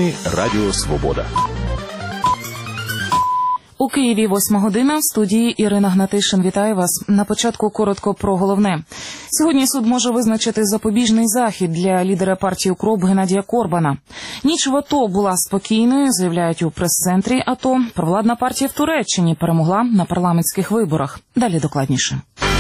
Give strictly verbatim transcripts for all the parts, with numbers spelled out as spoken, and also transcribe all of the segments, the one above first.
Новини Радіо Свобода. У Києві восьма година, в студії Ірина Гнатишин. Вітаю вас. На початку коротко про головне. Сьогодні суд може визначити запобіжний захід для лідера партії «Укроп» Геннадія Корбана. Ніч в АТО була спокійною, заявляють у прес-центрі АТО. Провладна партія в Туреччині перемогла на парламентських виборах. Далі докладніше.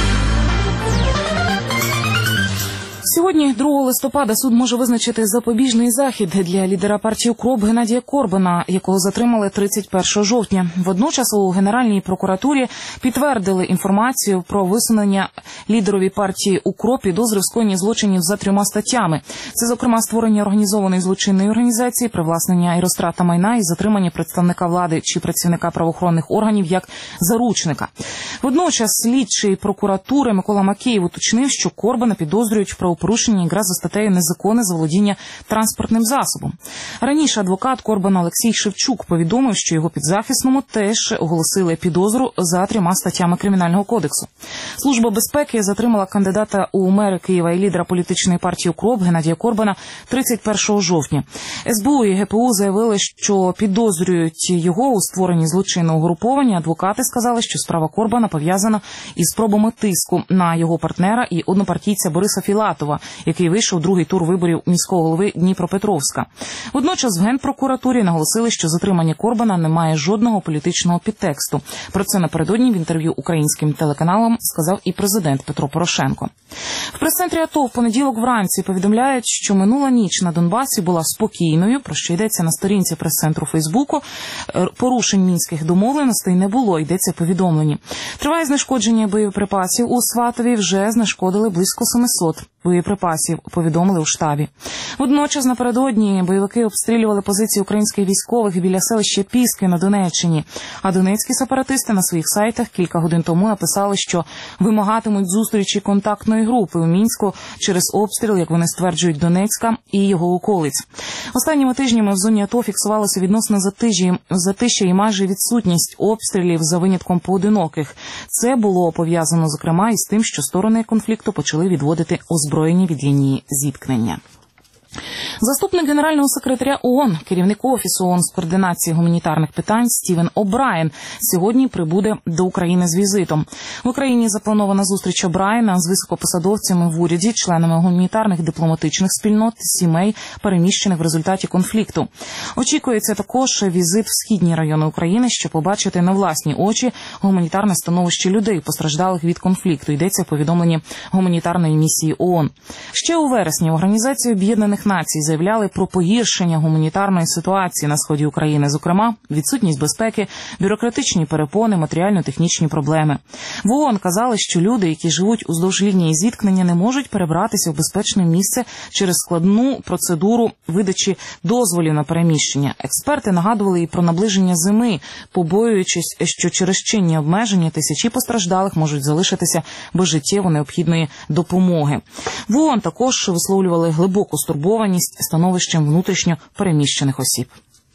Сьогодні, другого листопада, суд може визначити запобіжний захід для лідера партії «Укроп» Геннадія Корбана, якого затримали тридцять першого жовтня. Водночас у Генеральній прокуратурі підтвердили інформацію про висунення лідерові партії «Укроп» підозри в скоєнні злочинів за трьома статтями. Це, зокрема, створення організованої злочинної організації, привласнення і розтрата майна і затримання представника влади чи працівника правоохоронних органів як заручника. Водночас слідчий прокуратури Микола Макеєв уточнив, що Корбана підозрюють в правопорушенні якраз за статтею «Незаконне заволодіння транспортним засобом». Раніше адвокат Корбана Олексій Шевчук повідомив, що його підзахисному теж оголосили підозру за трьома статтями Кримінального кодексу. Служба безпеки затримала кандидата у мери Києва і лідера політичної партії «Укроп» Геннадія Корбана тридцять першого жовтня. ес бе у і ге пе у заявили, що підозрюють його у створенні злочинного угруповання. Адвокати сказали, що справа Корбана пов'язана із спробами тиску на його партнера і однопартійця Бориса Філатова, який вийшов у другий тур виборів міського голови Дніпропетровська. Водночас в Генпрокуратурі наголосили, що затримання Корбана не має жодного політичного підтексту. Про це напередодні в інтерв'ю українським телеканалам сказав і президент Петро Порошенко. В прес-центрі АТО в понеділок вранці повідомляють, що минула ніч на Донбасі була спокійною, про що йдеться на сторінці прес-центру Фейсбуку. Порушень мінських домовленостей не було, йдеться в повідомленні. Триває знешкодження боєприпасів у Сватові, вже знешкодили близько семисот боєприпасів, повідомили у штабі. Водночас напередодні бойовики обстрілювали позиції українських військових біля селища Піски на Донеччині. А донецькі сепаратисти на своїх сайтах кілька годин тому написали, що вимагатимуть зустрічі контактної групи у Мінську через обстріл, як вони стверджують, Донецька і його околиць. Останніми тижнями в зоні АТО фіксувалося відносно затишя і майже відсутність обстрілів за винятком поодиноких. Це було пов'язано, зокрема, із тим, що сторони конфлікту почали відводити озброєння від лінії зіткнення. Заступник генерального секретаря ООН, керівник Офісу ООН з координації гуманітарних питань Стівен О'Брайен сьогодні прибуде до України з візитом. В Україні запланована зустріч О'Брайена з високопосадовцями в уряді, членами гуманітарних дипломатичних спільнот, сімей, переміщених в результаті конфлікту. Очікується також візит в східні райони України, щоб побачити на власні очі гуманітарне становище людей, постраждалих від конфлікту. Йдеться в повідомленні гуманітарної місії ООН. Ще у вересні Організація Об'єднаних Націй заявляли про погіршення гуманітарної ситуації на сході України, зокрема, відсутність безпеки, бюрократичні перепони, матеріально-технічні проблеми. В ООН казали, що люди, які живуть уздовж лінії зіткнення, не можуть перебратися в безпечне місце через складну процедуру видачі дозволів на переміщення. Експерти нагадували і про наближення зими, побоюючись, що через чинні обмеження тисячі постраждалих можуть залишитися без життєво необхідної допомоги. В ООН також висловлювали глибоку стурбованість становищем внутрішньо переміщених осіб.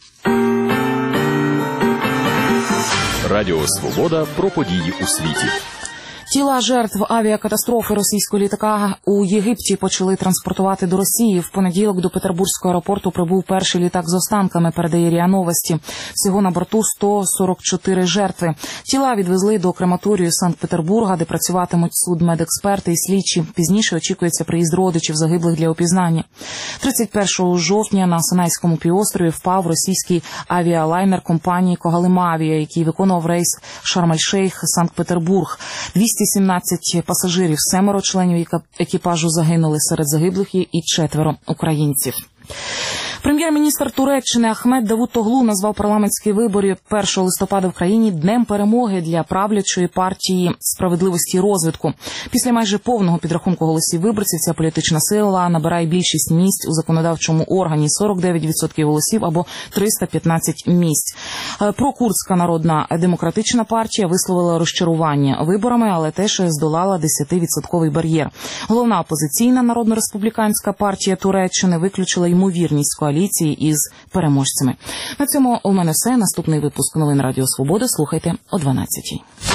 Радіо Свобода про події у світі. Тіла жертв авіакатастрофи російського літака у Єгипті почали транспортувати до Росії. В понеділок до Петербурзького аеропорту прибув перший літак з останками, передає РІА Новості. Всього на борту сто сорок чотири жертви. Тіла відвезли до крематорію Санкт-Петербурга, де працюватимуть судмедексперти і слідчі. Пізніше очікується приїзд родичів загиблих для опізнання. тридцять першого жовтня на Синайському півострові впав російський авіалайнер компанії «Когалимавія», який виконував рейс Шарм-ель-Шейх, Санкт-Петербург. двісті сімнадцять пасажирів, семеро членів екіпажу загинули, серед загиблих є і четверо українців. Прем'єр-міністр Туреччини Ахмед Давутоглу назвав парламентські вибори першого листопада в країні днем перемоги для правлячої партії «Справедливості і розвитку». Після майже повного підрахунку голосів виборців ця політична сила набирає більшість місць у законодавчому органі – сорок дев'ять відсотків голосів або триста п'ятнадцять місць. Прокурдська народна демократична партія висловила розчарування виборами, але теж здолала десятивідсотковий бар'єр. Головна опозиційна народно-республіканська партія Туреччини виключила ймовірність коаліції із переможцями. На цьому у мене все. Наступний випуск новин Радіо Свобода слухайте о дванадцятій.